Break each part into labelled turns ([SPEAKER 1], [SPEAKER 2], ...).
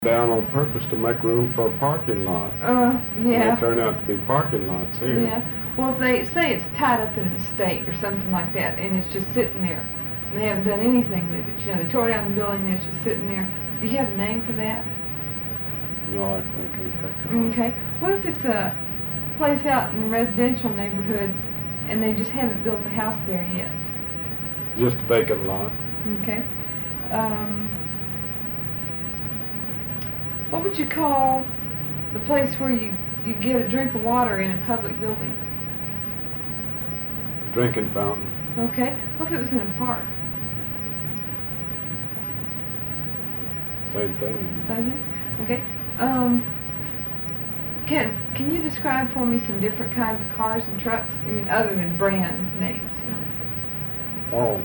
[SPEAKER 1] down on purpose to make room for a parking lot.
[SPEAKER 2] Yeah.
[SPEAKER 1] They turn out to be parking lots here.
[SPEAKER 2] Yeah. Well, if they say it's tied up in an estate or something like that, and it's just sitting there, and they haven't done anything with it. You know, they tore down the building and it's just sitting there. Do you have a name for that?
[SPEAKER 1] No, I can't think of it.
[SPEAKER 2] Okay. What if it's a place out in a residential neighborhood, and they just haven't built a house there yet?
[SPEAKER 1] Just a vacant lot.
[SPEAKER 2] Okay. What would you call the place where you get a drink of water in a public building?
[SPEAKER 1] Drinking fountain.
[SPEAKER 2] Okay. What if it was in a park?
[SPEAKER 1] Same thing.
[SPEAKER 2] Okay. Can you describe for me some different kinds of cars and trucks? I mean, other than brand names, you know.
[SPEAKER 1] Oh.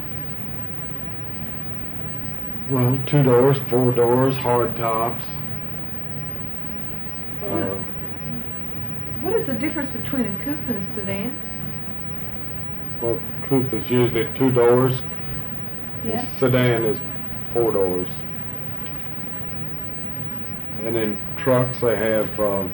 [SPEAKER 1] Well, 2 doors, 4 doors, hard tops.
[SPEAKER 2] What is the difference between a coupe and a sedan?
[SPEAKER 1] Well, coupe is usually 2 doors.
[SPEAKER 2] Yeah.
[SPEAKER 1] Sedan is 4 doors. And in trucks they have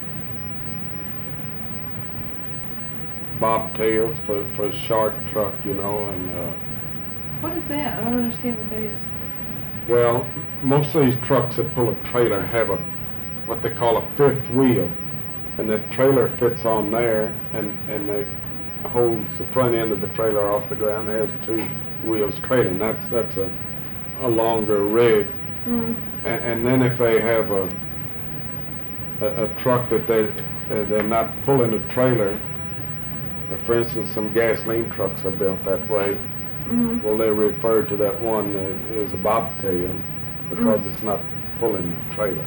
[SPEAKER 1] bobtails for a short truck, you know, and
[SPEAKER 2] What is that? I don't understand what that is.
[SPEAKER 1] well, most of these trucks that pull a trailer have what they call a fifth wheel, and that trailer fits on there, and it holds the front end of the trailer off the ground. It has 2 wheels trailing. That's a longer rig. And then if they have a truck that they're not pulling a trailer, for instance, some gasoline trucks are built that way. Well, they refer to that one as a bobtail because it's not pulling the trailer.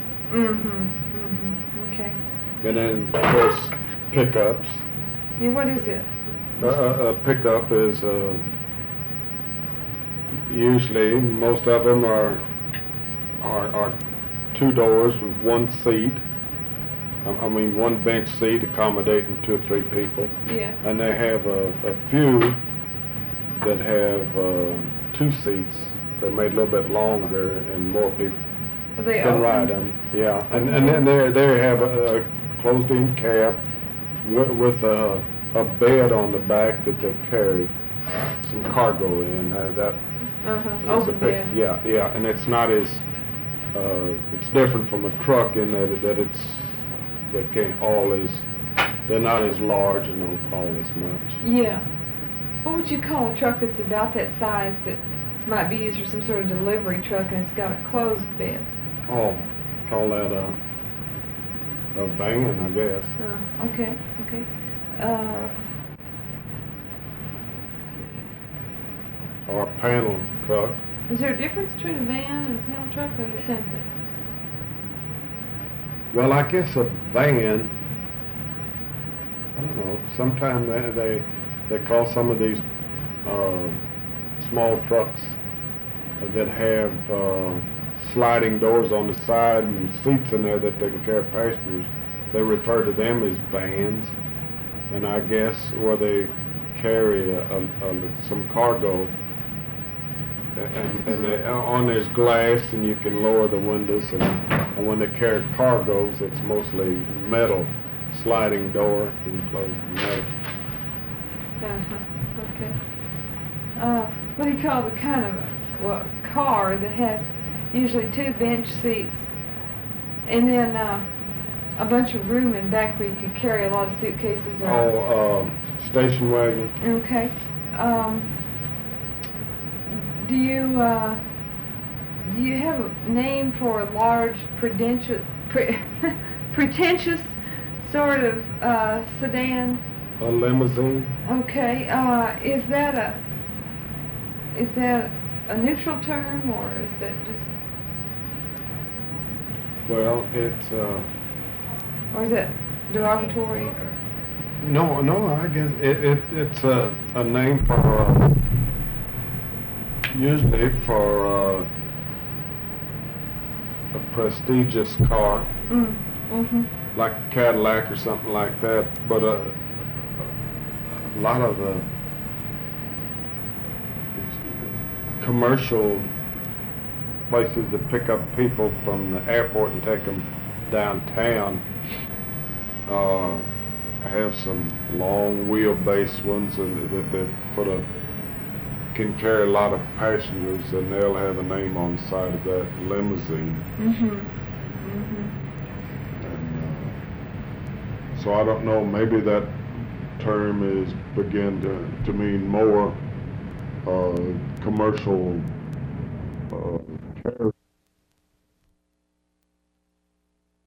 [SPEAKER 2] Okay.
[SPEAKER 1] And then, of course, pickups.
[SPEAKER 2] Yeah, what is it?
[SPEAKER 1] A pickup is usually, most of them are 2 doors with 1 seat. I mean, 1 bench seat accommodating 2 or 3 people.
[SPEAKER 2] Yeah.
[SPEAKER 1] And they have a few that have 2 seats. They're made a little bit longer and more people can ride them. Yeah. And then they have a closed-in cab with a bed on the back that they carry some cargo in.
[SPEAKER 2] Open bed.
[SPEAKER 1] Yeah. And it's not as it's different from a truck in that they're not as large and don't haul as much.
[SPEAKER 2] Yeah. What would you call a truck that's about that size that might be used for some sort of delivery truck and it's got a closed bed?
[SPEAKER 1] Oh, call that a van, I guess.
[SPEAKER 2] Okay.
[SPEAKER 1] Or a panel truck.
[SPEAKER 2] Is there a difference between a van and a panel truck, or the same thing?
[SPEAKER 1] Well, I guess a van, I don't know, sometimes they call some of these small trucks that have sliding doors on the side and seats in there that they can carry passengers, they refer to them as vans. And I guess where they carry some cargo, and on there's glass and you can lower the windows, and when they carry cargoes it's mostly metal, sliding door enclosed metal.
[SPEAKER 2] Okay. What do you call the kind of car that has usually 2 bench seats and then a bunch of room in back where you could carry a lot of suitcases?
[SPEAKER 1] Station wagon.
[SPEAKER 2] Okay. Do you have a name for a large pretentious sort of sedan?
[SPEAKER 1] A limousine.
[SPEAKER 2] Okay. Is that a neutral term, or is that just?
[SPEAKER 1] Well, it's
[SPEAKER 2] Or is it derogatory? Or?
[SPEAKER 1] No, I guess it's a name for usually for a prestigious car, like a Cadillac or something like that. But a lot of the commercial places that pick up people from the airport and take them downtown have some long wheelbase ones and that they can carry a lot of passengers, and they'll have a name on the side of that limousine. And so I don't know, maybe that term is begin to mean more commercial